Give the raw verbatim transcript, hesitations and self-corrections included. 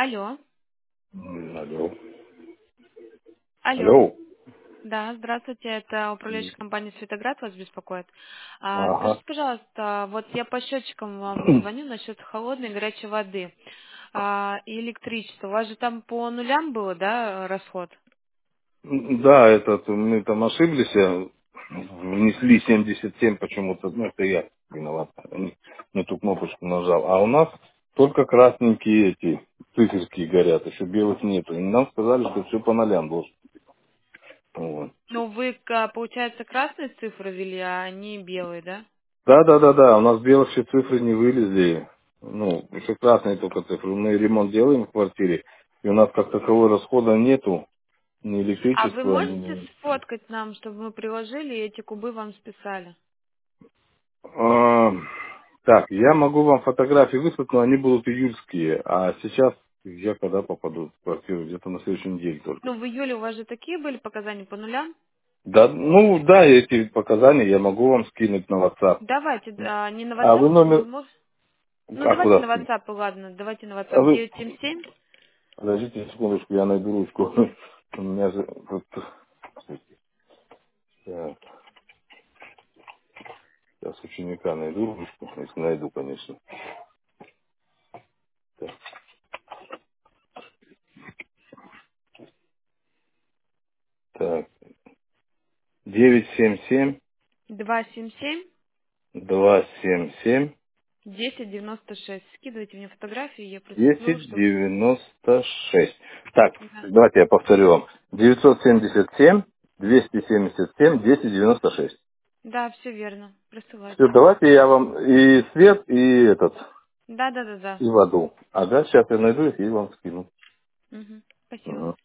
Алло. М, Алло. Алло. Алло. Да, здравствуйте, это М, управляющая компания «Светоград» вас беспокоит. А, Ага. скажите, пожалуйста, вот я по счетчикам вам звоню насчет холодной и горячей воды а, и электричества. У вас же там по нулям было, да, расход? Да, этот, мы там ошиблись, э, внесли семьдесят семь почему-то, ну это я виноват, не, не ту кнопочку нажал. А у нас только красненькие эти циферки горят, еще белых нету. И нам сказали, что все по нолям должно. Вот. Ну, вы, ка- получается, красные цифры ввели, а не белые, да? Да, да, да, да, у нас белых еще цифры не вылезли. Ну, еще красные только цифры. Мы ремонт делаем в квартире, и у нас как такового расхода нету, ни А вы электричества, можете ни... сфоткать нам, чтобы мы приложили и эти кубы вам списали? А, так, я могу вам фотографии выслать, но они будут июльские. А сейчас я когда попаду в квартиру? Где-то на следующей неделе только. Ну, в июле у вас же такие были показания по нулям? Да, ну да, эти показания я могу вам скинуть на WhatsApp. Давайте, а, не на А WhatsApp, вы вы номер... можете? Ну, А давайте куда на скинуть? WhatsApp, ладно, давайте на А WhatsApp вы... девять семь семь. Подождите секундочку, я найду ручку. У меня же... тут- Так, сейчас ученика найду ручку, если найду, конечно. Так, так. девять семь семь Два семь семь два семь семь десять девяносто шесть. Скидывайте мне фотографии, я просмотрю, десять чтобы... девяносто шесть. Так, Да, давайте я повторю вам. девятьсот семьдесят семь двести семьдесят семь десять девяносто шесть. да, все верно. Все, Присылайте. давайте я вам и свет, и этот, Да, да, да, да. и воду. Ага, сейчас я найду их и вам скину. Мгм. Спасибо. Мгм.